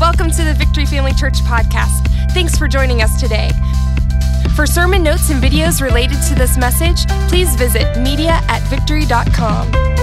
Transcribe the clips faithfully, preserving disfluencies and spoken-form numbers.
Welcome to the Victory Family Church podcast. Thanks for joining us today. For sermon notes and videos related to this message, please visit media at victory dot com.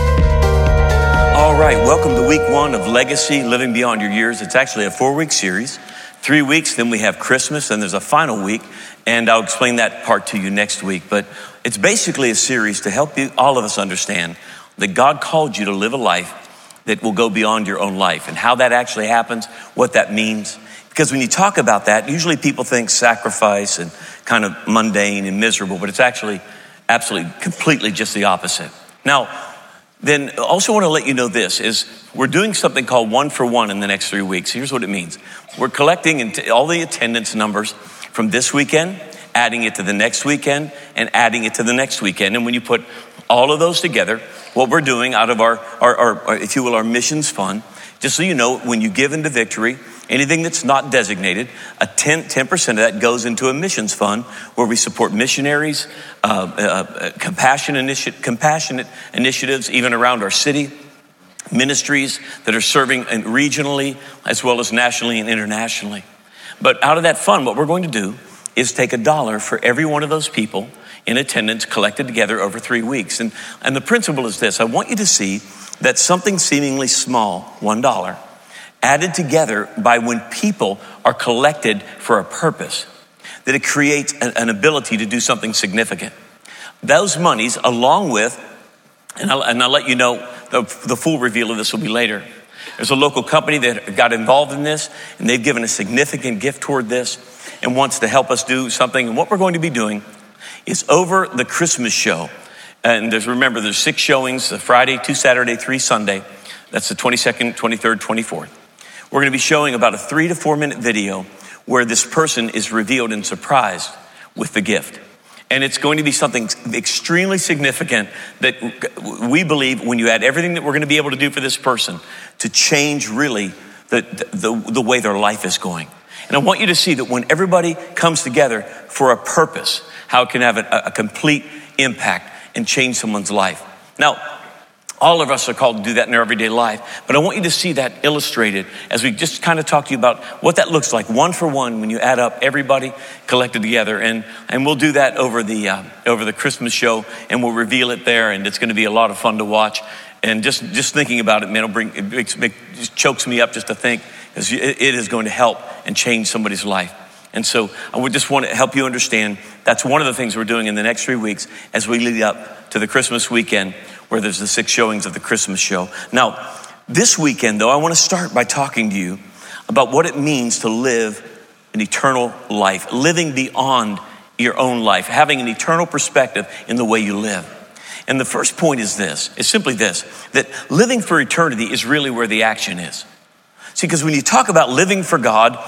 All right, welcome to week one of Legacy, Living Beyond Your Years. It's actually a four-week series. Three weeks, then we have Christmas, then there's a final week, and I'll explain that part to you next week. But it's basically a series to help you, all of us understand that God called you to live a life that will go beyond your own life, and how that actually happens, what that means. Because when you talk about that, usually people think sacrifice and kind of mundane and miserable, but it's actually absolutely, completely just the opposite. Now, then I also want to let you know this, is we're doing something called one for one in the next three weeks. Here's what it means. We're collecting all the attendance numbers from this weekend, adding it to the next weekend, and adding it to the next weekend. And when you put all of those together, what we're doing out of our, our, our, if you will, our missions fund, just so you know, when you give into Victory, anything that's not designated, a ten percent of that goes into a missions fund where we support missionaries, uh, uh, compassion initi- compassionate initiatives, even around our city, ministries that are serving regionally as well as nationally and internationally. But out of that fund, what we're going to do is take a dollar for every one of those people in attendance collected together over three weeks. And, and the principle is this. I want you to see that something seemingly small, one dollar, added together by when people are collected for a purpose, that it creates an, an ability to do something significant. Those monies, along with, and I'll, and I'll let you know, the, the full reveal of this will be later. There's a local company that got involved in this, and they've given a significant gift toward this and wants to help us do something. And what we're going to be doing is over the Christmas show. And there's, remember, there's six showings, a Friday, two Saturday, three Sunday. That's the twenty-second, twenty-third, twenty-fourth. We're going to be showing about a three to four minute video where this person is revealed and surprised with the gift. And it's going to be something extremely significant that we believe when you add everything that we're going to be able to do for this person to change really the, the, the way their life is going. And I want you to see that when everybody comes together for a purpose, how it can have a, a complete impact and change someone's life. Now, all of us are called to do that in our everyday life, but I want you to see that illustrated as we just kind of talk to you about what that looks like, one for one, when you add up everybody collected together. And and we'll do that over the uh, over the Christmas show, and we'll reveal it there, and it's going to be a lot of fun to watch. And just, just thinking about it, man, it'll bring, it, makes, it just chokes me up just to think, because it, it is going to help and change somebody's life. And so I would just want to help you understand that's one of the things we're doing in the next three weeks as we lead up to the Christmas weekend, where there's the six showings of the Christmas show. Now, this weekend, though, I want to start by talking to you about what it means to live an eternal life, living beyond your own life, having an eternal perspective in the way you live. And the first point is this, it's simply this, that living for eternity is really where the action is. See, because when you talk about living for God,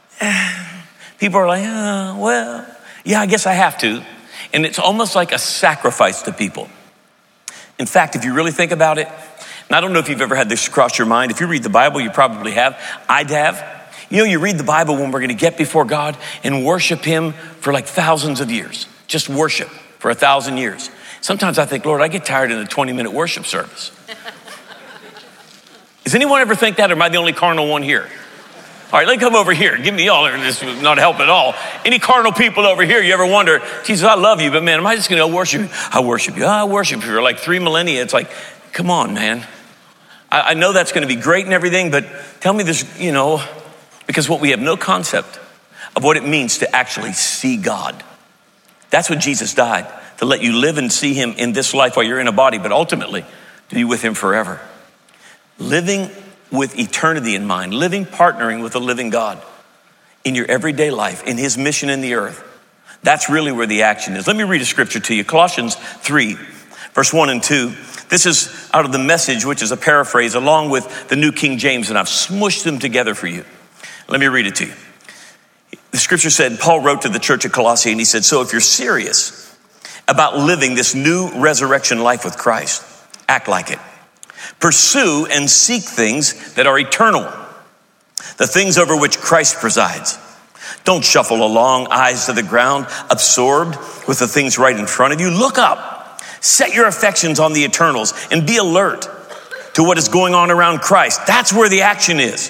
people are like, oh, well, yeah, I guess I have to. And it's almost like a sacrifice to people. In fact, if you really think about it, and I don't know if you've ever had this cross your mind. If you read the Bible, you probably have. I'd have. You know, you read the Bible when we're going to get before God and worship him for like thousands of years. Just worship for a thousand years. Sometimes I think, Lord, I get tired in a twenty minute worship service. Does anyone ever think that, or am I the only carnal one here? All right, let me come over here. Give me y'all. This will not help at all. Any carnal people over here, you ever wonder, Jesus, I love you, but man, am I just going to worship you? I worship you. I worship you for like three millennia. It's like, come on, man. I, I know that's going to be great and everything, but tell me this, you know, because what we have no concept of what it means to actually see God. That's what Jesus died, to let you live and see him in this life while you're in a body, but ultimately to be with him forever. Living with eternity in mind, living, partnering with the living God in your everyday life, in his mission in the earth. That's really where the action is. Let me read a scripture to you. Colossians three, verse one and two. This is out of the Message, which is a paraphrase, along with the New King James, and I've smushed them together for you. Let me read it to you. The scripture said, Paul wrote to the church at Colossae, and he said, so if you're serious about living this new resurrection life with Christ, act like it. Pursue and seek things that are eternal, the things over which Christ presides. Don't shuffle along, eyes to the ground, absorbed with the things right in front of you. Look up, set your affections on the eternals, and be alert to what is going on around Christ. That's where the action is.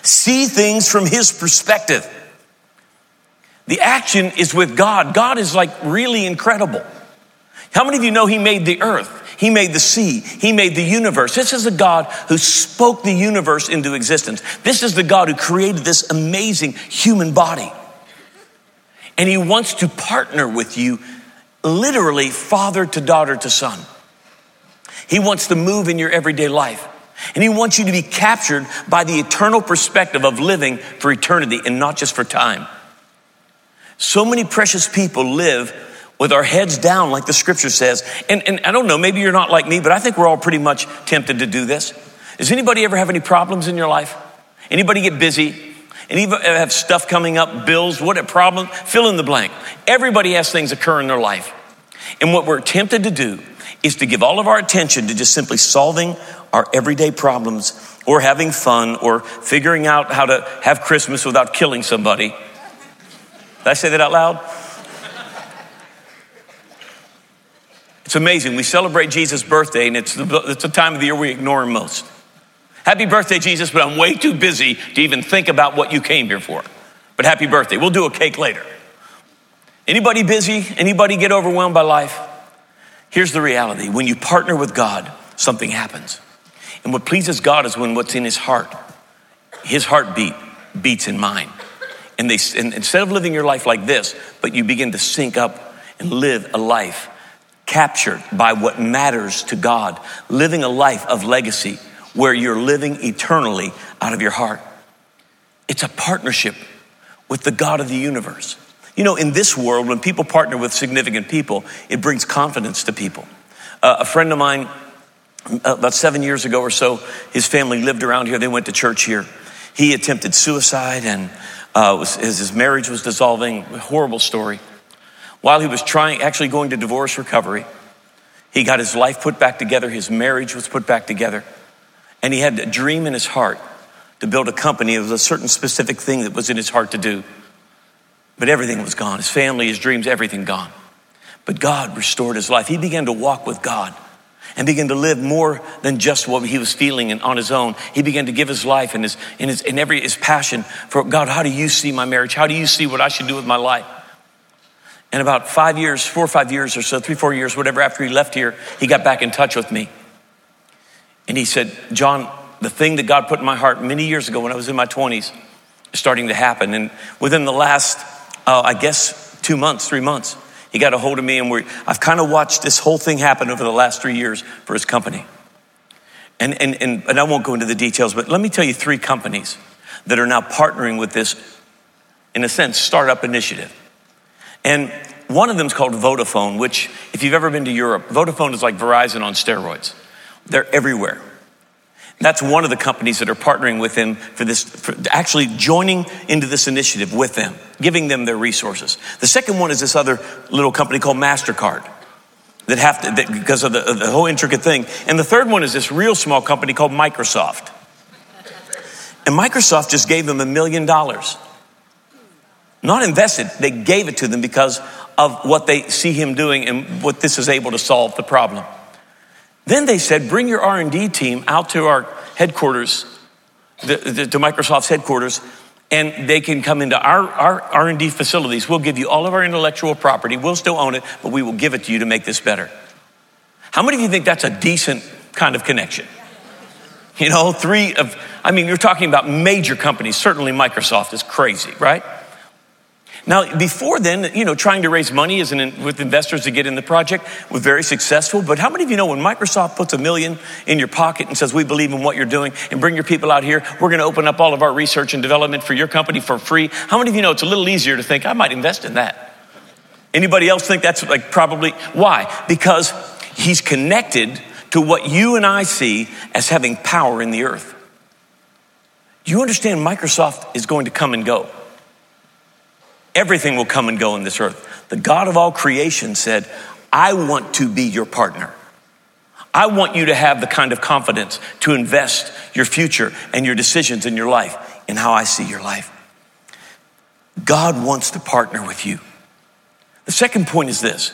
See things from his perspective. The action is with God. God is like really incredible. How many of you know he made the earth? He made the sea. He made the universe. This is a God who spoke the universe into existence. This is the God who created this amazing human body. And he wants to partner with you, literally father to daughter to son. He wants to move in your everyday life. And he wants you to be captured by the eternal perspective of living for eternity and not just for time. So many precious people live with our heads down, like the scripture says. And, and I don't know, maybe you're not like me, but I think we're all pretty much tempted to do this. Does anybody ever have any problems in your life? Anybody get busy? Anybody have stuff coming up, bills, what a problem? Fill in the blank. Everybody has things occur in their life. And what we're tempted to do is to give all of our attention to just simply solving our everyday problems or having fun or figuring out how to have Christmas without killing somebody. Did I say that out loud? It's amazing. We celebrate Jesus' birthday, and it's the, it's the time of the year we ignore him most. Happy birthday, Jesus, but I'm way too busy to even think about what you came here for. But happy birthday. We'll do a cake later. Anybody busy? Anybody get overwhelmed by life? Here's the reality. When you partner with God, something happens. And what pleases God is when what's in his heart, his heartbeat beats in mine. And they, and instead of living your life like this, but you begin to sync up and live a life captured by what matters to God, living a life of legacy where you're living eternally out of your heart. It's a partnership with the God of the universe. You know, in this world, when people partner with significant people, it brings confidence to people. Uh, a friend of mine, about seven years ago or so, his family lived around here. They went to church here. He attempted suicide and Uh, was, his, his marriage was dissolving. A horrible story. While he was trying, actually going to divorce recovery, he got his life put back together. His marriage was put back together. And he had a dream in his heart to build a company. It was a certain specific thing that was in his heart to do. But everything was gone. His family, his dreams, everything gone. But God restored his life. He began to walk with God and began to live more than just what he was feeling and on his own. He began to give his life and his, and his, and every, his passion for God. How do you see my marriage? How do you see what I should do with my life? And about five years, four or five years or so, three, four years, whatever, after he left here, he got back in touch with me. And he said, John, the thing that God put in my heart many years ago when I was in my twenties is starting to happen. And within the last, uh, I guess, two months, three months, he got a hold of me, and we're, I've kind of watched this whole thing happen over the last three years for his company. And, and, and, and I won't go into the details, but let me tell you three companies that are now partnering with this, in a sense, startup initiative. And one of them is called Vodafone, which, if you've ever been to Europe, Vodafone is like Verizon on steroids. They're everywhere. That's one of the companies that are partnering with him for this, for actually joining into this initiative with them, giving them their resources. The second one is this other little company called MasterCard that have to, that, because of the, of the whole intricate thing. And the third one is this real small company called Microsoft. And Microsoft just gave them a million dollars. Not invested, they gave it to them because of what they see him doing and what this is able to solve the problem. Then they said, bring your R and D team out to our headquarters, the, the, to Microsoft's headquarters, and they can come into our, our R and D facilities. We'll give you all of our intellectual property. We'll still own it, but we will give it to you to make this better. How many of you think that's a decent kind of connection? You know, three of, I mean, you're talking about major companies. Certainly Microsoft is crazy, right? Now, before then, you know, trying to raise money as an, with investors to get in the project was very successful. But how many of you know when Microsoft puts a million in your pocket and says, we believe in what you're doing and bring your people out here, we're going to open up all of our research and development for your company for free? How many of you know it's a little easier to think, I might invest in that? Anybody else think that's like probably, why? Because he's connected to what you and I see as having power in the earth. You understand Microsoft is going to come and go. Everything will come and go in this earth. The God of all creation said, I want to be your partner. I want you to have the kind of confidence to invest your future and your decisions in your life in how I see your life. God wants to partner with you. The second point is this.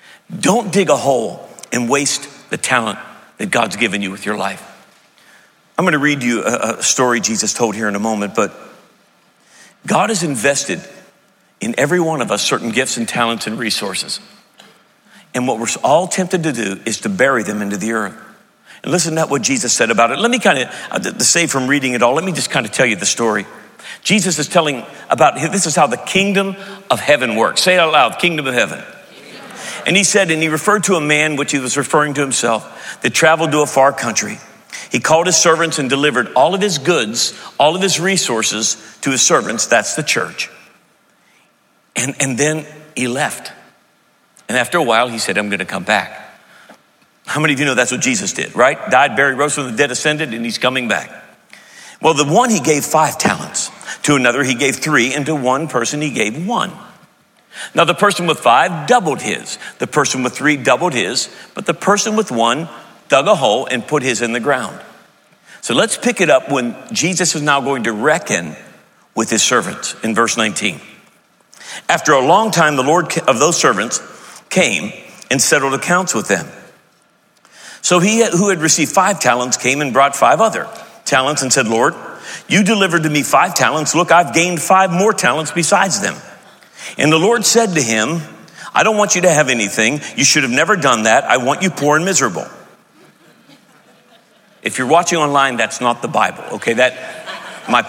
Don't dig a hole and waste the talent that God's given you with your life. I'm going to read you a, a story Jesus told here in a moment, but God has invested in every one of us certain gifts and talents and resources. And what we're all tempted to do is to bury them into the earth. And listen to what Jesus said about it. Let me kind of, to save from reading it all, let me just kind of tell you the story. Jesus is telling about, this is how the kingdom of heaven works. Say it out loud, kingdom of heaven. And he said, and he referred to a man, which he was referring to himself, that traveled to a far country. He called his servants and delivered all of his goods, all of his resources to his servants. That's the church. And, and then he left. And after a while, he said, I'm going to come back. How many of you know that's what Jesus did, right? Died, buried, rose from the dead, ascended, and he's coming back. Well, the one he gave five talents. To another, he gave three. And to one person, he gave one. Now, the person with five doubled his. The person with three doubled his. But the person with one dug a hole and put his in the ground. So let's pick it up when Jesus is now going to reckon with his servants in verse nineteen. After a long time, the Lord of those servants came and settled accounts with them. So he who had received five talents came and brought five other talents and said, Lord, you delivered to me five talents. Look, I've gained five more talents besides them. And the Lord said to him, I don't want you to have anything. You should have never done that. I want you poor and miserable. If you're watching online, that's not the Bible. Okay, that, my,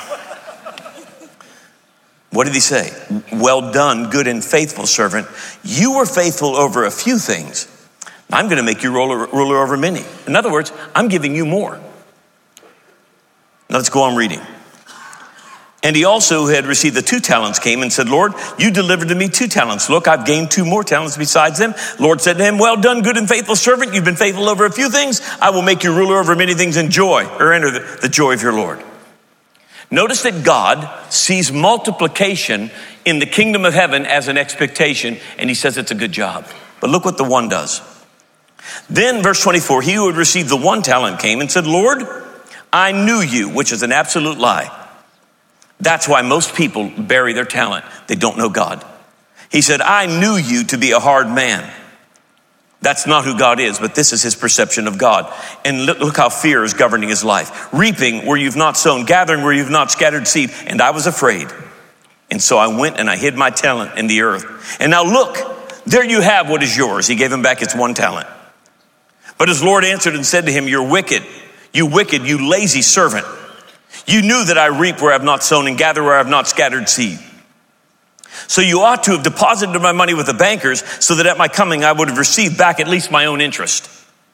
what did he say? Well done, good and faithful servant. You were faithful over a few things. I'm going to make you ruler, ruler over many. In other words, I'm giving you more. Now let's go on reading. And he also who had received the two talents came and said, Lord, you delivered to me two talents. Look, I've gained two more talents besides them. Lord said to him, well done, good and faithful servant. You've been faithful over a few things. I will make you ruler over many things. Enjoy or enter the, the joy of your Lord. Notice that God sees multiplication in the kingdom of heaven as an expectation, and he says it's a good job. But look what the one does. Then verse twenty-four, he who had received the one talent came and said, Lord, I knew you, which is an absolute lie. That's why most people bury their talent. They don't know God. He said, I knew you to be a hard man. That's not who God is, but this is his perception of God. And look, look how fear is governing his life. Reaping where you've not sown, gathering where you've not scattered seed. And I was afraid. And so I went and I hid my talent in the earth. And now look, there you have what is yours. He gave him back his one talent. But his Lord answered and said to him, you're wicked, you wicked, you lazy servant. You knew that I reap where I have not sown and gather where I have not scattered seed. So you ought to have deposited my money with the bankers so that at my coming I would have received back at least my own interest.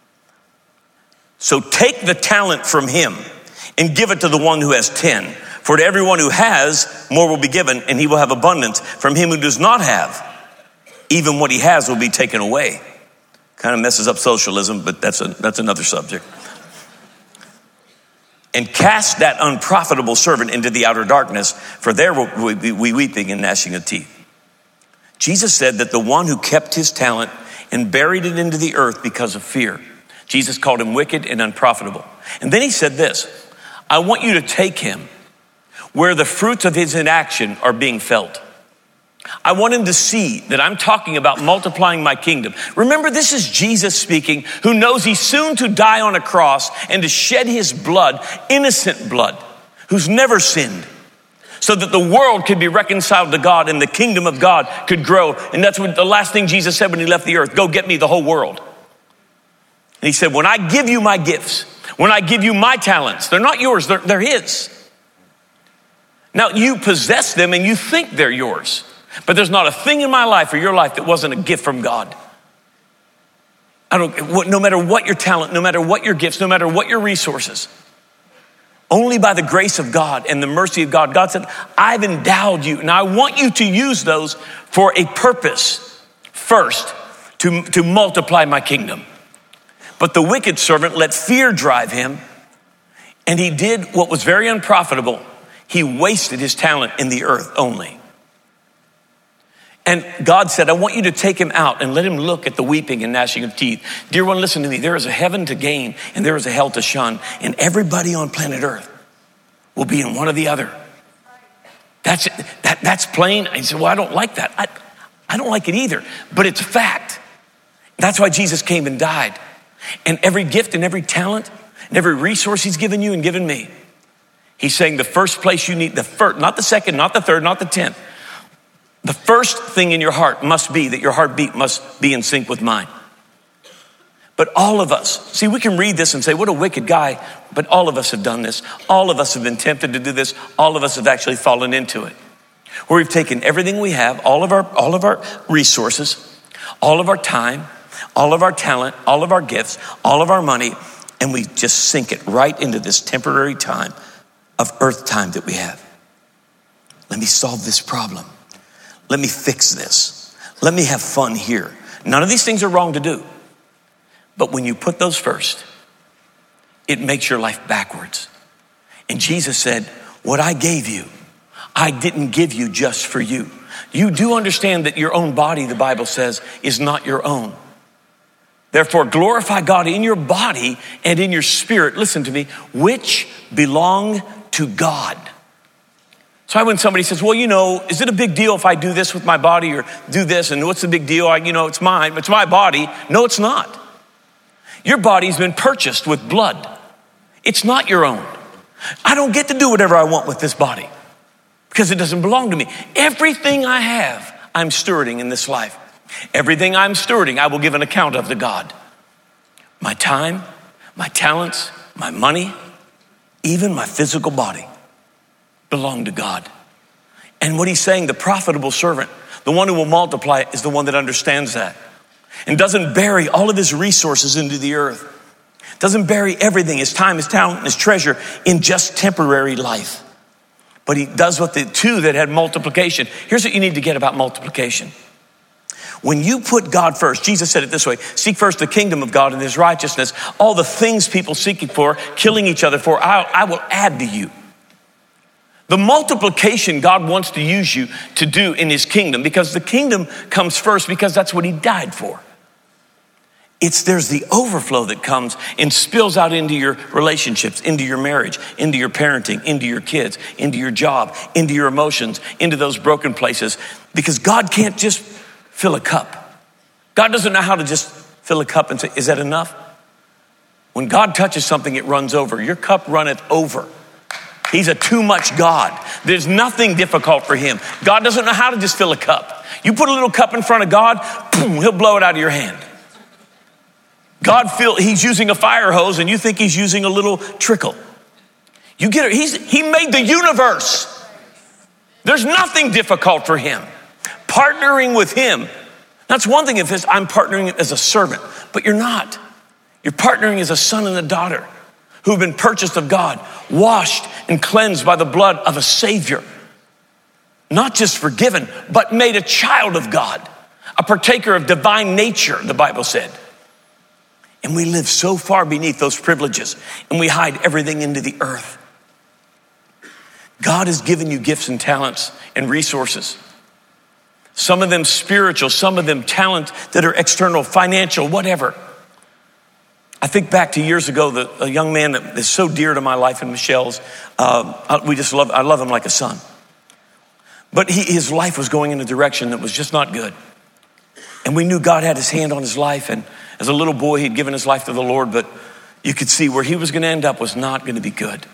So take the talent from him and give it to the one who has ten. For to everyone who has, more will be given, and he will have abundance. From him who does not have, even what he has will be taken away. Kind of messes up socialism, but that's a, that's another subject. And cast that unprofitable servant into the outer darkness, for there will be weeping and gnashing of teeth. Jesus said that the one who kept his talent and buried it into the earth because of fear, Jesus called him wicked and unprofitable. And then he said this, I want you to take him where the fruits of his inaction are being felt. I want him to see that I'm talking about multiplying my kingdom. Remember, this is Jesus speaking, who knows he's soon to die on a cross and to shed his blood, innocent blood, who's never sinned, so that the world could be reconciled to God and the kingdom of God could grow. And that's what the last thing Jesus said when he left the earth, go get me the whole world. And he said, when I give you my gifts, when I give you my talents, they're not yours, they're, they're his. Now you possess them and you think they're yours. But there's not a thing in my life or your life that wasn't a gift from God. I don't, no matter what your talent, no matter what your gifts, no matter what your resources, only by the grace of God and the mercy of God, God said, I've endowed you. And I want you to use those for a purpose. First, to, to multiply my kingdom. But the wicked servant let fear drive him. And he did what was very unprofitable. He wasted his talent in the earth only. And God said, I want you to take him out and let him look at the weeping and gnashing of teeth. Dear one, listen to me. There is a heaven to gain and there is a hell to shun. And everybody on planet earth will be in one or the other. That's it. That, that's plain. I said, well, I don't like that. I, I don't like it either, but it's a fact. That's why Jesus came and died. And every gift and every talent and every resource he's given you and given me. He's saying the first place you need, the first, not the second, not the third, not the tenth. The first thing in your heart must be that your heartbeat must be in sync with mine. But all of us, see, we can read this and say, what a wicked guy, but all of us have done this. All of us have been tempted to do this. All of us have actually fallen into it. Where we've taken everything we have, all of our, all of our resources, all of our time, all of our talent, all of our gifts, all of our money, and we just sink it right into this temporary time of earth time that we have. Let me solve this problem. Let me fix this. Let me have fun here. None of these things are wrong to do. But when you put those first, it makes your life backwards. And Jesus said, what I gave you, I didn't give you just for you. You do understand that your own body, the Bible says, is not your own. Therefore, glorify God in your body and in your spirit, listen to me, which belong to God. So when somebody says, well, you know, is it a big deal if I do this with my body or do this? And what's the big deal? I, you know, it's mine, it's my body. No, it's not. Your body's been purchased with blood. It's not your own. I don't get to do whatever I want with this body because it doesn't belong to me. Everything I have, I'm stewarding in this life. Everything I'm stewarding, I will give an account of to God. My time, my talents, my money, even my physical body belong to God. And what he's saying, the profitable servant, the one who will multiply is the one that understands that and doesn't bury all of his resources into the earth. Doesn't bury everything, his time, his talent, and his treasure in just temporary life. But he does what the two that had multiplication. Here's what you need to get about multiplication. When you put God first, Jesus said it this way, seek first the kingdom of God and his righteousness, all the things people seeking for, killing each other for, I, I will add to you. The multiplication God wants to use you to do in his kingdom, because the kingdom comes first because that's what he died for. It's there's the overflow that comes and spills out into your relationships, into your marriage, into your parenting, into your kids, into your job, into your emotions, into those broken places. Because God can't just fill a cup. God doesn't know how to just fill a cup and say, is that enough? When God touches something, it runs over. Your cup runneth over. He's a too much God. There's nothing difficult for him. God doesn't know how to just fill a cup. You put a little cup in front of God, boom, he'll blow it out of your hand. God feel he's using a fire hose and you think he's using a little trickle. You get it. He's, he made the universe. There's nothing difficult for him. Partnering with him. That's one thing if it's, I'm partnering as a servant, but you're not. You're partnering as a son and a daughter who've been purchased of God, washed and cleansed by the blood of a Savior. Not just forgiven, but made a child of God, a partaker of divine nature, the Bible said. And we live so far beneath those privileges and we hide everything into the earth. God has given you gifts and talents and resources. Some of them spiritual, some of them talent that are external, financial, whatever. I think back to years ago, the, a young man that is so dear to my life and Michelle's, uh, we just love, I love him like a son. But he, his life was going in a direction that was just not good. And we knew God had his hand on his life. And as a little boy, he'd given his life to the Lord, but you could see where he was going to end up was not going to be good.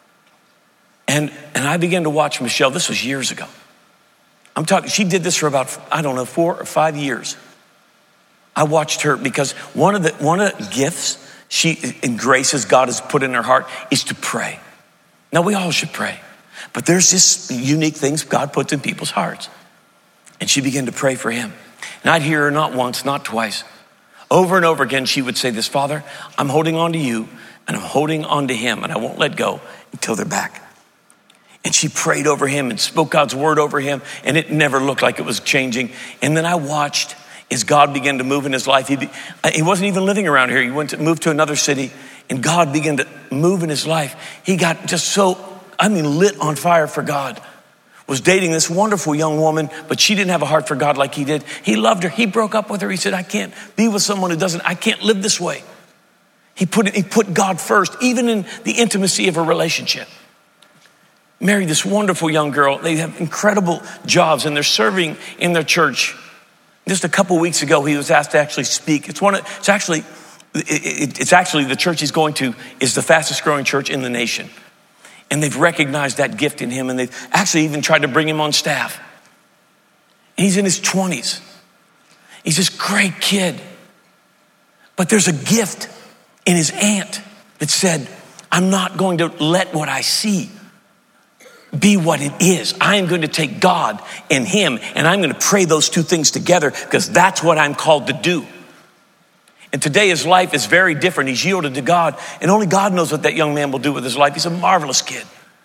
And, and I began to watch Michelle. This was years ago. I'm talking, she did this for about, I don't know, four or five years. I watched her because one of the, one of the gifts she and graces God has put in her heart is to pray. Now we all should pray, but there's just unique things God puts in people's hearts. And she began to pray for him. And I'd hear her not once, not twice. Over and over again, she would say this, Father, I'm holding on to you and I'm holding on to him and I won't let go until they're back. And she prayed over him and spoke God's word over him and it never looked like it was changing. And then I watched as God began to move in his life. He, be, he wasn't even living around here. He went to move to another city and God began to move in his life. He got just so, I mean, lit on fire for God. Was dating this wonderful young woman, but she didn't have a heart for God like he did. He loved her. He broke up with her. He said, I can't be with someone who doesn't, I can't live this way. He put it, he put God first, even in the intimacy of a relationship. Married this wonderful young girl. They have incredible jobs and they're serving in their church. Just a couple weeks ago, he was asked to actually speak. It's one of, it's actually It, it, it's actually the church he's going to is the fastest growing church in the nation. And they've recognized that gift in him, and they've actually even tried to bring him on staff. And he's in his twenties. He's this great kid. But there's a gift in his aunt that said, I'm not going to let what I see be what it is. I am going to take God and him, and I'm going to pray those two things together because that's what I'm called to do. And today his life is very different. He's yielded to God, and only God knows what that young man will do with his life. He's a marvelous kid.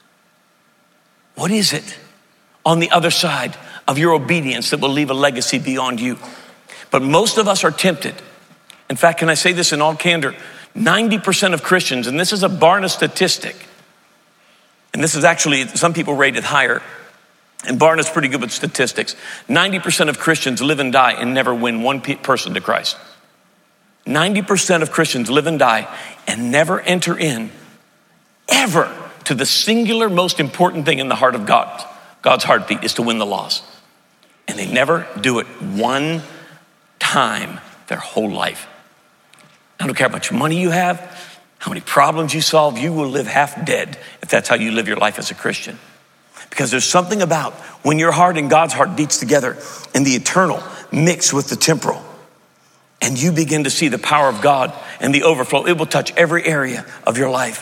What is it on the other side of your obedience that will leave a legacy beyond you? But most of us are tempted. In fact, can I say this in all candor? ninety percent of Christians, and this is a Barna statistic, and this is actually, some people rate it higher, and Barna's pretty good with statistics. ninety percent of Christians live and die and never win one person to Christ. ninety percent of Christians live and die and never enter in ever to the singular most important thing in the heart of God. God's heartbeat is to win the lost. And they never do it one time their whole life. I don't care how much money you have, how many problems you solve, you will live half dead if that's how you live your life as a Christian. Because there's something about when your heart and God's heart beats together and the eternal mix with the temporal, and you begin to see the power of God and the overflow, it will touch every area of your life.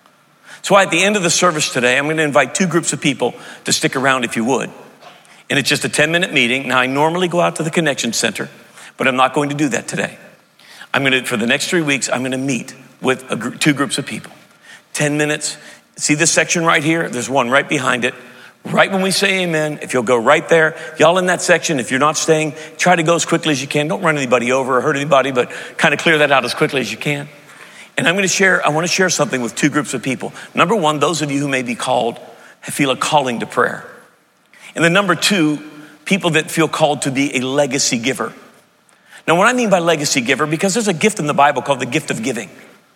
So at the end of the service today, I'm going to invite two groups of people to stick around if you would. And it's just a ten minute meeting. Now I normally go out to the Connection Center, but I'm not going to do that today. I'm going to, for the next three weeks, I'm going to meet with a group, two groups of people. ten minutes. See this section right here? There's one right behind it. Right when we say amen, if you'll go right there, y'all in that section, if you're not staying, try to go as quickly as you can. Don't run anybody over or hurt anybody, but kind of clear that out as quickly as you can. And I'm going to share, I want to share something with two groups of people. Number one, those of you who may be called, feel a calling to prayer. And then number two, people that feel called to be a legacy giver. Now, what I mean by legacy giver, because there's a gift in the Bible called the gift of giving.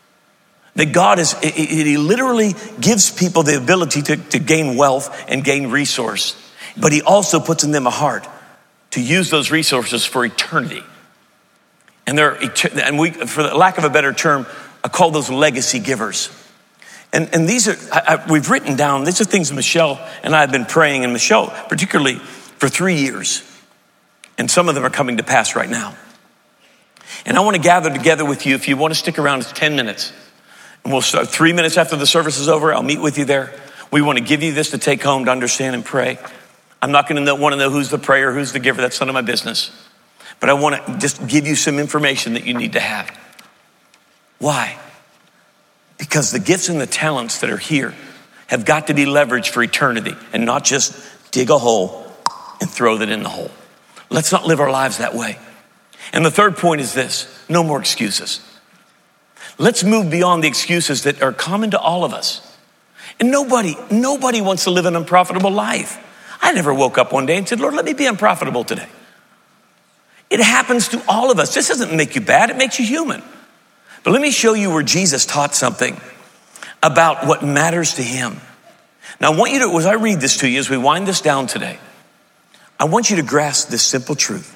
That God is, he literally gives people the ability to, to gain wealth and gain resource. But he also puts in them a heart to use those resources for eternity. And they're, and we, for the lack of a better term, I call those legacy givers. And, and these are, I, I, we've written down, these are things Michelle and I have been praying, and Michelle particularly for three years. And some of them are coming to pass right now. And I want to gather together with you. If you want to stick around, it's ten minutes. And we'll start three minutes after the service is over. I'll meet with you there. We want to give you this to take home to understand and pray. I'm not going to know, want to know who's the prayer, who's the giver. That's none of my business. But I want to just give you some information that you need to have. Why? Because the gifts and the talents that are here have got to be leveraged for eternity and not just dig a hole and throw that in the hole. Let's not live our lives that way. And the third point is this: no more excuses. Let's move beyond the excuses that are common to all of us. And nobody, nobody wants to live an unprofitable life. I never woke up one day and said, Lord, let me be unprofitable today. It happens to all of us. This doesn't make you bad, it makes you human. But let me show you where Jesus taught something about what matters to him. Now I want you to, as I read this to you, as we wind this down today, I want you to grasp this simple truth.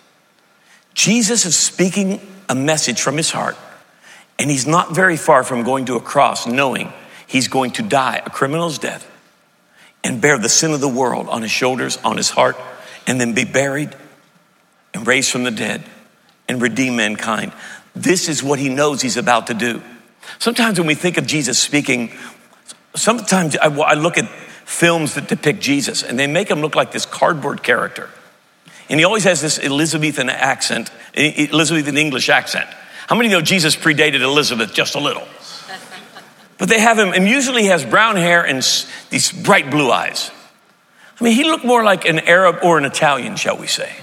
Jesus is speaking a message from his heart, and he's not very far from going to a cross knowing he's going to die a criminal's death and bear the sin of the world on his shoulders, on his heart, and then be buried and raised from the dead and redeem mankind. This is what he knows he's about to do. Sometimes when we think of Jesus speaking, sometimes I, I look at films that depict Jesus and they make him look like this cardboard character. And he always has this Elizabethan accent, Elizabethan English accent. How many know Jesus predated Elizabeth just a little? But they have him, and usually he has brown hair and these bright blue eyes. I mean, he looked more like an Arab or an Italian, shall we say.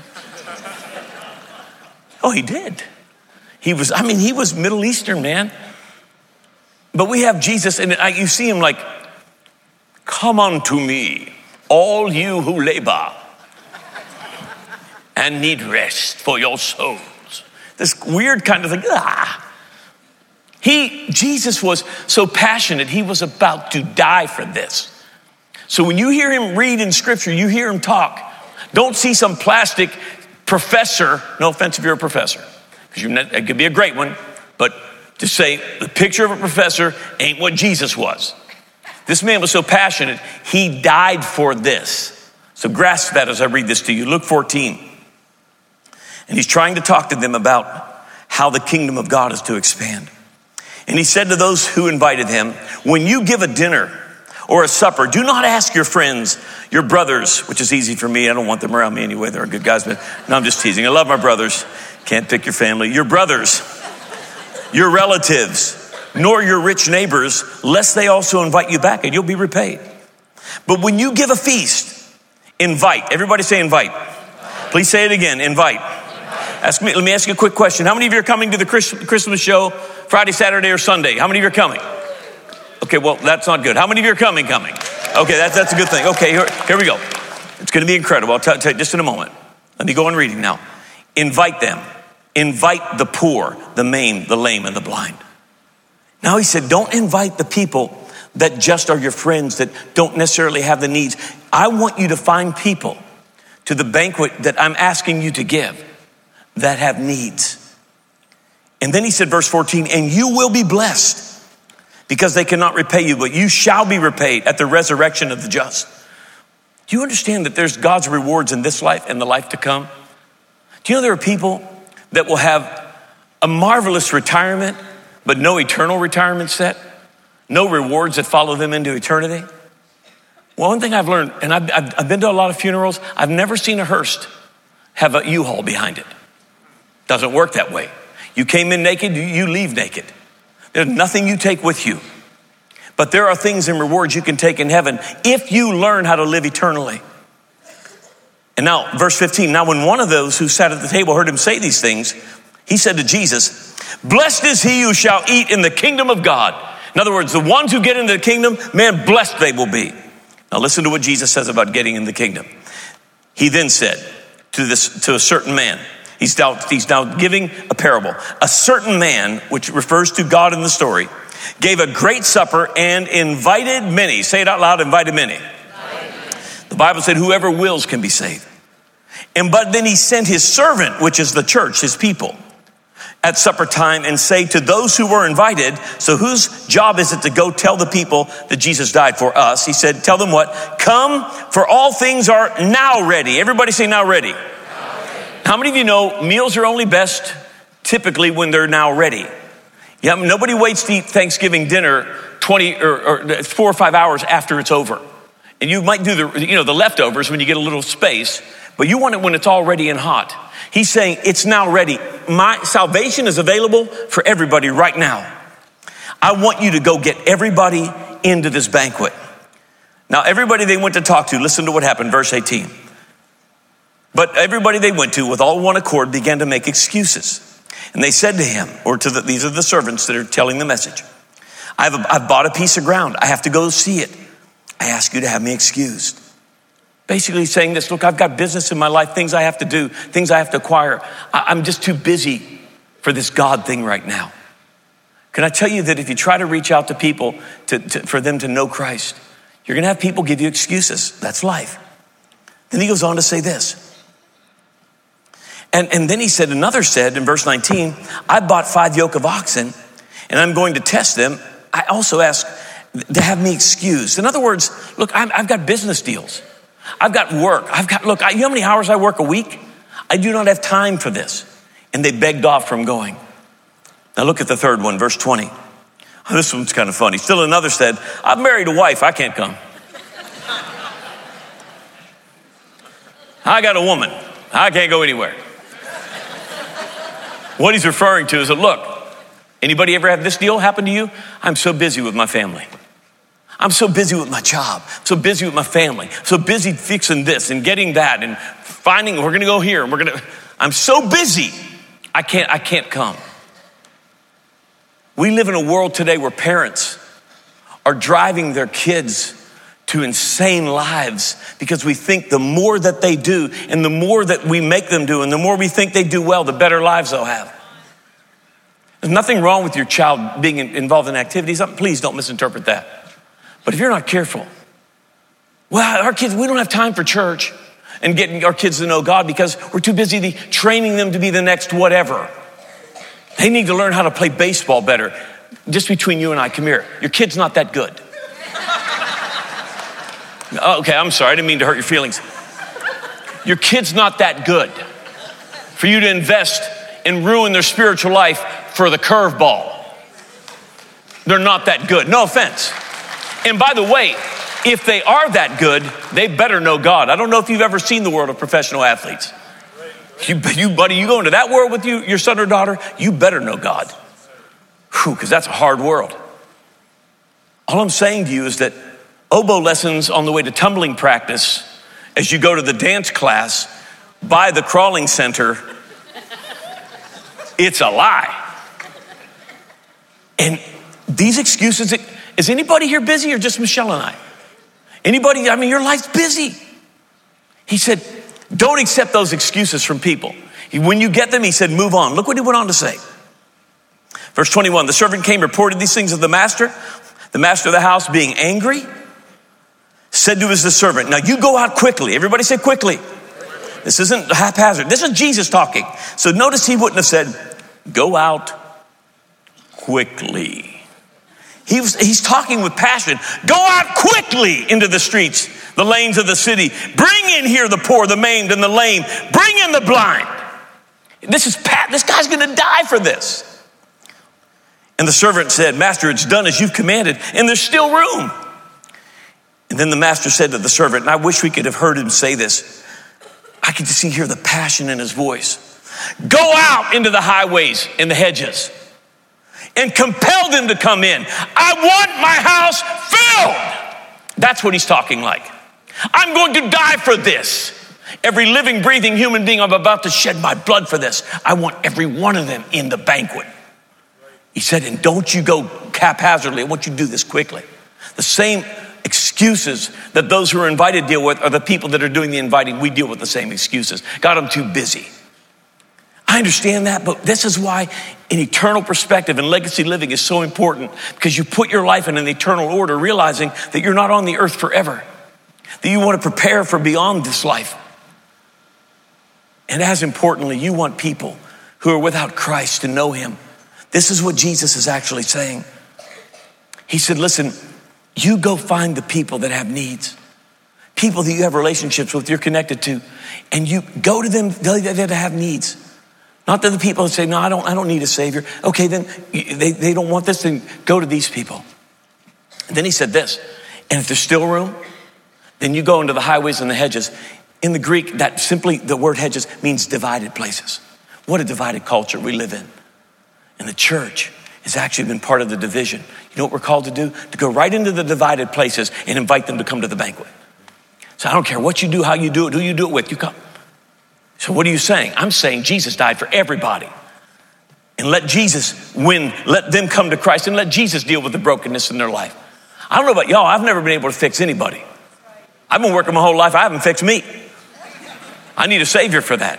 Oh, he did. He was, I mean, he was Middle Eastern, man. But we have Jesus, and I, you see him like, come unto me, all you who labor and need rest for your souls. This weird kind of thing. Ah. He, Jesus was so passionate, he was about to die for this. So when you hear him read in scripture, you hear him talk, don't see some plastic professor, no offense if you're a professor, because it could be a great one, But to say the picture of a professor ain't what Jesus was. This man was so passionate, he died for this. So grasp that as I read this to you. Luke fourteen. And he's trying to talk to them about how the kingdom of God is to expand. And he said to those who invited him, when you give a dinner or a supper, do not ask your friends, your brothers, which is easy for me. I don't want them around me anyway. They're good guys, but no, I'm just teasing. I love my brothers. Can't pick your family. Your brothers, your relatives, nor your rich neighbors, lest they also invite you back and you'll be repaid. But when you give a feast, invite. Everybody say invite. Please say it again, invite. Ask me, let me ask you a quick question. How many of you are coming to the Christmas show Friday, Saturday, or Sunday? How many of you are coming? Okay, well, that's not good. How many of you are coming, coming? Okay, that's, that's a good thing. Okay, here, here we go. It's going to be incredible. I'll tell, tell you just in a moment. Let me go on reading now. Invite them. Invite the poor, the maimed, the lame, and the blind. Now he said, don't invite the people that just are your friends, that don't necessarily have the needs. I want you to find people to the banquet that I'm asking you to give that have needs. And then he said, verse fourteen, and you will be blessed because they cannot repay you, but you shall be repaid at the resurrection of the just. Do you understand that there's God's rewards in this life and the life to come? Do you know there are people that will have a marvelous retirement, but no eternal retirement set? No rewards that follow them into eternity? Well, one thing I've learned, and I've, I've, I've been to a lot of funerals, I've never seen a hearse have a U-Haul behind it. Doesn't work that way. You came in naked, you leave naked. There's nothing you take with you. But there are things and rewards you can take in heaven if you learn how to live eternally. And now, verse fifteen, now when one of those who sat at the table heard him say these things, he said to Jesus, blessed is he who shall eat in the kingdom of God. In other words, the ones who get into the kingdom, man, blessed they will be. Now listen to what Jesus says about getting in the kingdom. He then said to this, to a certain man, He's now, he's now giving a parable. A certain man, which refers to God in the story, gave a great supper and invited many. Say it out loud, invited many. Invited. The Bible said whoever wills can be saved. And but then he sent his servant, which is the church, his people, at supper time and say to those who were invited, so whose job is it to go tell the people that Jesus died for us? He said, tell them what? Come, for all things are now ready. Everybody say now ready. How many of you know meals are only best typically when they're now ready? Yeah, nobody waits to eat Thanksgiving dinner twenty or, or four or five hours after it's over. And you might do the, you know, the leftovers when you get a little space, but you want it when it's all ready and hot. He's saying it's now ready. My salvation is available for everybody right now. I want you to go get everybody into this banquet. Now, everybody they went to talk to, listen to what happened, verse eighteen. But everybody they went to with all one accord began to make excuses. And they said to him, or to the, these are the servants that are telling the message. I've, I've bought a piece of ground. I have to go see it. I ask you to have me excused. Basically saying this, look, I've got business in my life, things I have to do, things I have to acquire. I, I'm just too busy for this God thing right now. Can I tell you that if you try to reach out to people to, to, for them to know Christ, you're going to have people give you excuses. That's life. Then he goes on to say this. And, and then he said, another said in verse nineteen, I bought five yoke of oxen and I'm going to test them. I also ask to have me excused. In other words, look, I'm, I've got business deals. I've got work. I've got, look, I, you know how many hours I work a week? I do not have time for this. And they begged off from going. Now look at the third one, verse twenty. Oh, this one's kind of funny. Still another said, I've married a wife. I can't come. I got a woman. I can't go anywhere. What he's referring to is that, look, anybody ever have this deal happen to you? I'm so busy with my family. I'm so busy with my job. So busy with my family. So busy fixing this and getting that and finding, we're going to go here and we're going to, I'm so busy. I can't, I can't come. We live in a world today where parents are driving their kids to insane lives because we think the more that they do and the more that we make them do and the more we think they do well, the better lives they'll have. There's nothing wrong with your child being involved in activities. Please don't misinterpret that. But if you're not careful, well, our kids, we don't have time for church and getting our kids to know God because we're too busy training them to be the next whatever. They need to learn how to play baseball better. Just between you and I, come here. Your kid's not that good. Okay, I'm sorry. I didn't mean to hurt your feelings. Your kid's not that good for you to invest and ruin their spiritual life for the curveball. They're not that good. No offense. And by the way, if they are that good, they better know God. I don't know if you've ever seen the world of professional athletes. You, you buddy, you go into that world with you, your son or daughter, you better know God. Whew, because that's a hard world. All I'm saying to you is that oboe lessons on the way to tumbling practice, as you go to the dance class, by the crawling center, it's a lie. And these excuses, is anybody here busy or just Michelle and I? Anybody, I mean, your life's busy. He said, don't accept those excuses from people. When you get them, he said, move on. Look what he went on to say. Verse twenty-one, the servant came, reported these things of the master. The master of the house, being angry, said to his servant, now you go out quickly. Everybody say quickly. This isn't haphazard. This is Jesus talking. So notice he wouldn't have said, go out quickly. He was, he's talking with passion. Go out quickly into the streets, the lanes of the city. Bring in here the poor, the maimed, and the lame. Bring in the blind. This is Pat. This guy's going to die for this. And the servant said, Master, it's done as you've commanded, and there's still room. And then the master said to the servant, and I wish we could have heard him say this. I could see here the passion in his voice. Go out into the highways and the hedges and compel them to come in. I want my house filled. That's what he's talking like. I'm going to die for this. Every living, breathing human being, I'm about to shed my blood for this. I want every one of them in the banquet. He said, and don't you go haphazardly. I want you to do this quickly. The same excuses that those who are invited deal with are the people that are doing the inviting. We deal with the same excuses. God, I'm too busy. I understand that, but this is why an eternal perspective and legacy living is so important, because you put your life in an eternal order, realizing that you're not on the earth forever, that you want to prepare for beyond this life. And as importantly, you want people who are without Christ to know him. This is what Jesus is actually saying. He said, listen, you go find the people that have needs, people that you have relationships with, you're connected to, and you go to them that have needs. Not to the people that say, no, I don't, I don't need a savior. Okay, then they, they don't want this, then go to these people. And then he said this, and if there's still room, then you go into the highways and the hedges. In the Greek, that simply, the word hedges means divided places. What a divided culture we live in. And the church has actually been part of the division. You know what we're called to do? To go right into the divided places and invite them to come to the banquet. So I don't care what you do, how you do it, who you do it with, you come. So what are you saying? I'm saying Jesus died for everybody. And let Jesus win, let them come to Christ, and let Jesus deal with the brokenness in their life. I don't know about y'all, I've never been able to fix anybody. I've been working my whole life, I haven't fixed me. I need a savior for that.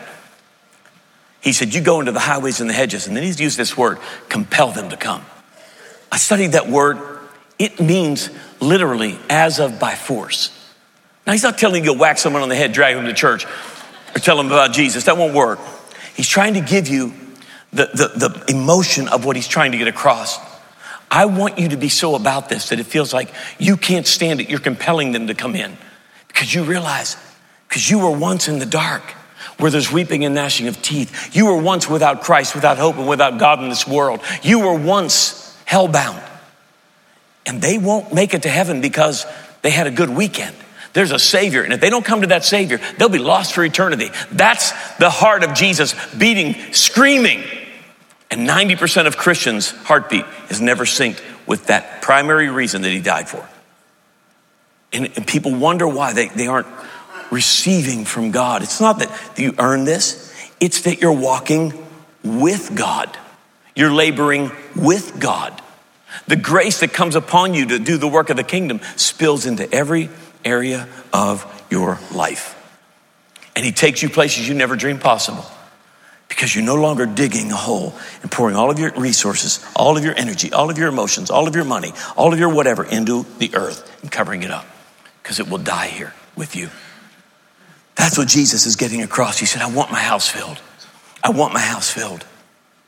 He said, you go into the highways and the hedges, and then he's used this word, compel them to come. I studied that word. It means literally as of by force. Now he's not telling you to whack someone on the head, drag them to church, or tell them about Jesus. That won't work. He's trying to give you the, the, the emotion of what he's trying to get across. I want you to be so about this that it feels like you can't stand it. You're compelling them to come in because you realize, because you were once in the dark where there's weeping and gnashing of teeth. You were once without Christ, without hope, and without God in this world. You were once hellbound. And they won't make it to heaven because they had a good weekend. There's a savior, and if they don't come to that savior, they'll be lost for eternity. That's the heart of Jesus beating, screaming. And ninety percent of Christians' heartbeat is never synced with that primary reason that he died for. And, and people wonder why they, they aren't receiving from God. It's not that you earn this. It's that you're walking with God. You're laboring with God. The grace that comes upon you to do the work of the kingdom spills into every area of your life. And he takes you places you never dreamed possible because you're no longer digging a hole and pouring all of your resources, all of your energy, all of your emotions, all of your money, all of your whatever into the earth and covering it up because it will die here with you. That's what Jesus is getting across. He said, I want my house filled. I want my house filled.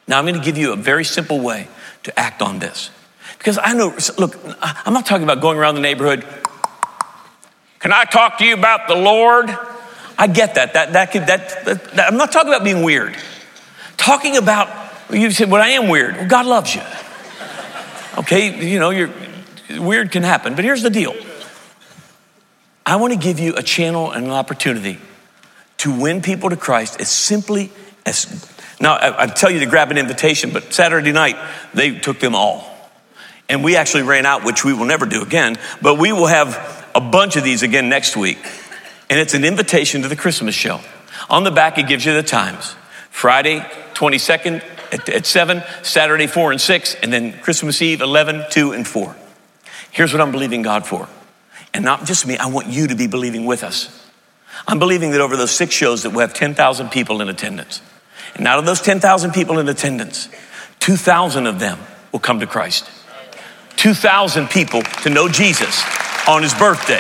Now, I'm going to give you a very simple way to act on this. Because I know, look, I'm not talking about going around the neighborhood. Can I talk to you about the Lord? I get that. That, that, could, that, that, that I'm not talking about being weird. Talking about, you said, well, I am weird. Well, God loves you. Okay, you know, you're, weird can happen. But here's the deal. I want to give you a channel and an opportunity to win people to Christ as simply as, now I, I tell you to grab an invitation, but Saturday night, they took them all. And we actually ran out, which we will never do again, but we will have a bunch of these again next week. And it's an invitation to the Christmas show. On the back, it gives you the times. Friday, twenty-second at, at seven, Saturday, four and six, and then Christmas Eve, eleven, two, and four. Here's what I'm believing God for. And not just me, I want you to be believing with us. I'm believing that over those six shows that we'll have ten thousand people in attendance. And out of those ten thousand people in attendance, two thousand of them will come to Christ. two thousand people to know Jesus on his birthday.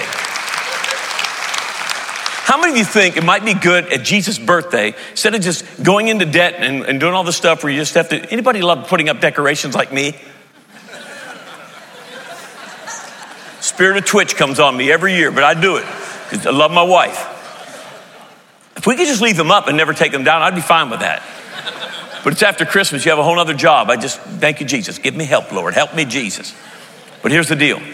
How many of you think it might be good at Jesus' birthday, instead of just going into debt and, and doing all this stuff where you just have to, anybody love putting up decorations like me? Spirit of Twitch comes on me every year, but I do it because I love my wife. If we could just leave them up and never take them down, I'd be fine with that. But it's after Christmas, you have a whole other job. I just, thank you, Jesus. Give me help, Lord. Help me, Jesus. But here's the deal.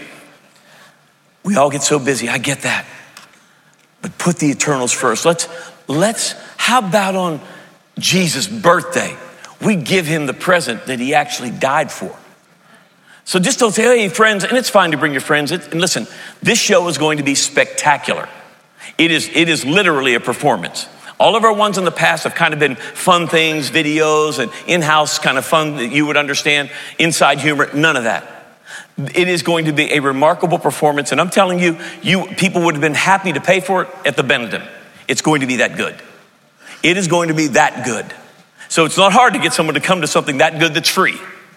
We all get so busy. I get that. But put the eternals first. Let's, let's, how about on Jesus' birthday, we give him the present that he actually died for. So just don't say, hey, friends, and it's fine to bring your friends. And listen, this show is going to be spectacular. It is, it is literally a performance. All of our ones in the past have kind of been fun things, videos, and in-house kind of fun that you would understand, inside humor, none of that. It is going to be a remarkable performance, and I'm telling you, you people would have been happy to pay for it at the Benedum. It's going to be that good. It is going to be that good. So it's not hard to get someone to come to something that good that's free.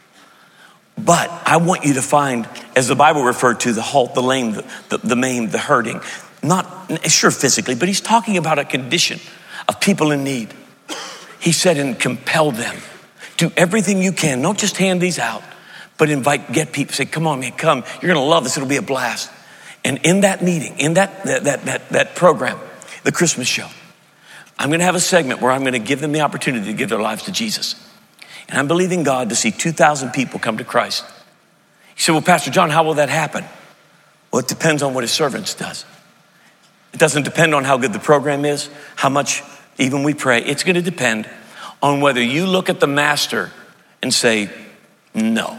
But I want you to find, as the Bible referred to, the halt, the lame, the, the, the maimed, the hurting. Not, sure, physically, but he's talking about a condition of people in need. He said, and compel them. Do everything you can. Don't just hand these out, but invite, get people, say, come on, man, come. You're going to love this. It'll be a blast. And in that meeting, in that, that, that, that, that program, the Christmas show, I'm going to have a segment where I'm going to give them the opportunity to give their lives to Jesus. And I'm believing God to see two thousand people come to Christ. He said, well, Pastor John, how will that happen? Well, it depends on what his servants does. It doesn't depend on how good the program is, how much even we pray. It's going to depend on whether you look at the master and say, no,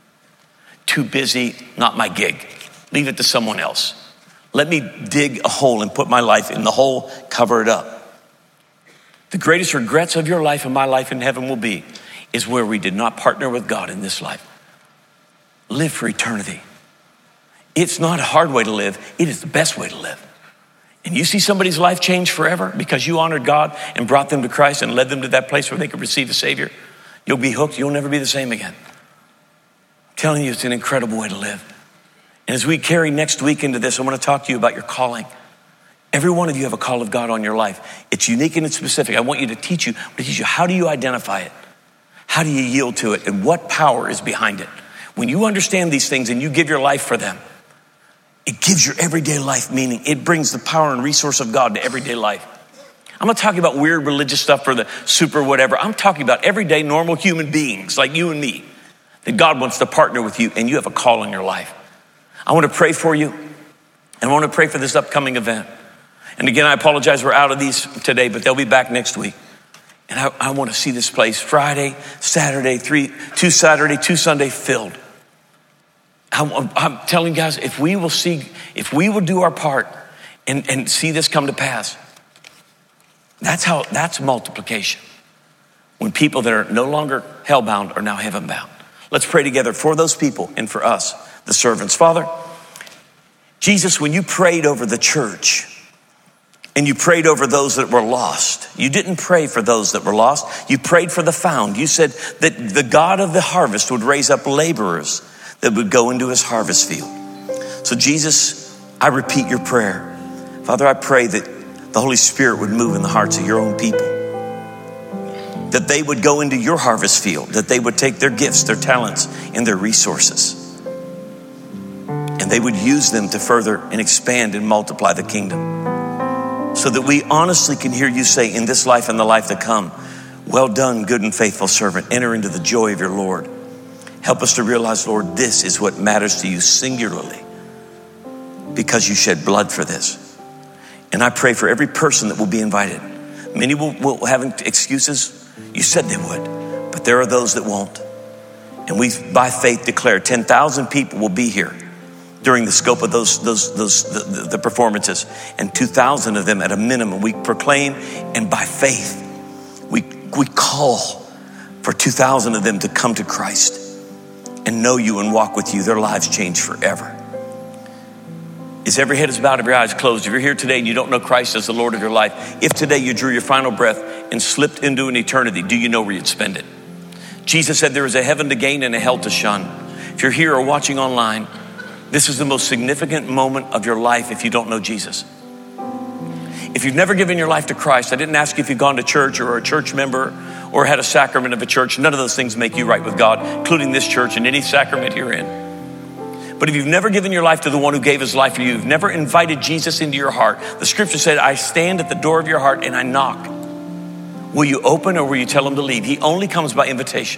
too busy, not my gig. Leave it to someone else. Let me dig a hole and put my life in the hole, cover it up. The greatest regrets of your life and my life in heaven will be is where we did not partner with God in this life. Live for eternity. It's not a hard way to live. It is the best way to live. And you see somebody's life change forever because you honored God and brought them to Christ and led them to that place where they could receive a Savior. You'll be hooked. You'll never be the same again. I'm telling you, it's an incredible way to live. And as we carry next week into this, I want to talk to you about your calling. Every one of you have a call of God on your life. It's unique and it's specific. I want you to teach you, to teach you, how do you identify it? How do you yield to it? And what power is behind it? When you understand these things and you give your life for them, it gives your everyday life meaning. It brings the power and resource of God to everyday life. I'm not talking about weird religious stuff for the super whatever. I'm talking about everyday normal human beings like you and me, that God wants to partner with you and you have a call in your life. I want to pray for you and I want to pray for this upcoming event. And again, I apologize we're out of these today, but they'll be back next week. And I, I want to see this place Friday, Saturday, three, two Saturday, two Sunday filled. I'm, I'm telling you guys, if we will see, if we will do our part and, and see this come to pass, that's how, that's multiplication. When people that are no longer hellbound are now heaven-bound. Let's pray together for those people and for us, the servants. Father, Jesus, when you prayed over the church and you prayed over those that were lost, you didn't pray for those that were lost. You prayed for the found. You said that the God of the harvest would raise up laborers that would go into his harvest field. So Jesus, I repeat your prayer. Father, I pray that the Holy Spirit would move in the hearts of your own people. that they would go into your harvest field, that they would take their gifts, their talents, and their resources, and they would use them to further and expand and multiply the kingdom, so that we honestly can hear you say in this life and the life to come, well done, good and faithful servant. Enter into the joy of your Lord. Help us to realize, Lord, this is what matters to you singularly, because you shed blood for this. And I pray for every person that will be invited. Many will, will have excuses. You said they would, but there are those that won't. And we, by faith, declare ten thousand people will be here during the scope of those, those, those the, the, the performances, and two thousand of them at a minimum. We proclaim, and by faith, we we call for two thousand of them to come to Christ and know you and walk with you. Their lives change forever. Is every head is bowed, every eye is closed? If you're here today and you don't know Christ as the Lord of your life, if today you drew your final breath and slipped into an eternity, do you know where you'd spend it? Jesus said there is a heaven to gain and a hell to shun. If you're here or watching online, this is the most significant moment of your life if you don't know Jesus. If you've never given your life to Christ, I didn't ask you if you've gone to church or are a church member or had a sacrament of a church. None of those things make you right with God, including this church and any sacrament you're in. But if you've never given your life to the one who gave his life for you, you've never invited Jesus into your heart. The scripture said, I stand at the door of your heart and I knock. Will you open or will you tell him to leave? He only comes by invitation,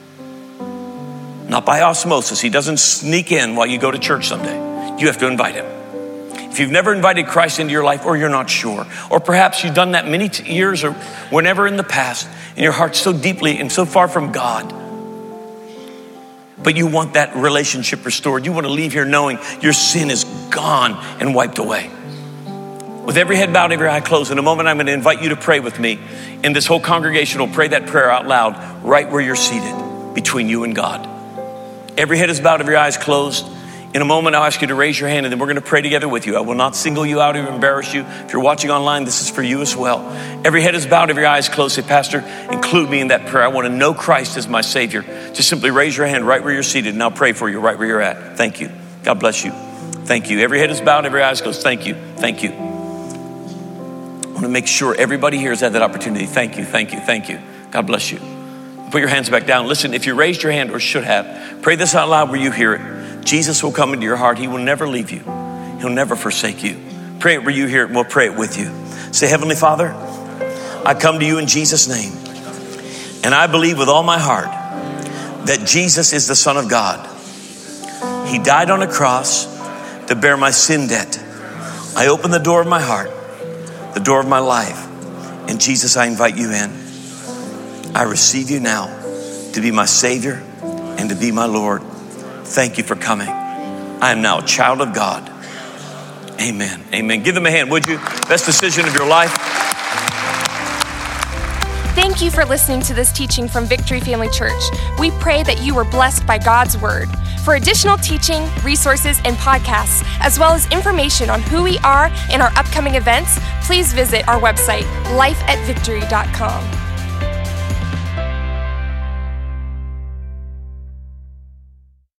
not by osmosis. He doesn't sneak in while you go to church someday. You have to invite him. If you've never invited Christ into your life, or you're not sure, or perhaps you've done that many t- years or whenever in the past, and your heart's so deeply and so far from God, but you want that relationship restored. You want to leave here knowing your sin is gone and wiped away. With every head bowed, every eye closed, in a moment I'm going to invite you to pray with me. And this whole congregation will pray that prayer out loud right where you're seated, between you and God. Every head is bowed, every eye is closed. In a moment, I'll ask you to raise your hand and then we're going to pray together with you. I will not single you out or embarrass you. If you're watching online, this is for you as well. Every head is bowed, every eye is closed. Say, Pastor, include me in that prayer. I want to know Christ as my Savior. Just simply raise your hand right where you're seated and I'll pray for you right where you're at. Thank you. God bless you. Thank you. Every head is bowed, every eye is closed. Thank you. Thank you. I want to make sure everybody here has had that opportunity. Thank you. Thank you. Thank you. God bless you. Put your hands back down. Listen, if you raised your hand or should have, pray this out loud where you hear it. Jesus will come into your heart. He will never leave you. He'll never forsake you. Pray it where you hear it and we'll pray it with you. Say, Heavenly Father, I come to you in Jesus' name. And I believe with all my heart that Jesus is the Son of God. He died on a cross to bear my sin debt. I open the door of my heart, the door of my life. And Jesus, I invite you in. I receive you now to be my Savior and to be my Lord. Thank you for coming. I am now a child of God. Amen. Amen. Give them a hand, would you? Best decision of your life. Thank you for listening to this teaching from Victory Family Church. We pray that you were blessed by God's word. For additional teaching, resources, and podcasts, as well as information on who we are and our upcoming events, please visit our website, life at victory dot com.